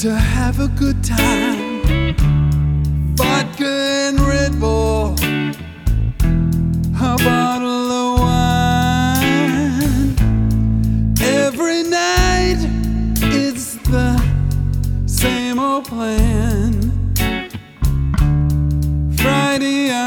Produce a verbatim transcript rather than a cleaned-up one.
to have a good time. Vodka and Red Bull, a bottle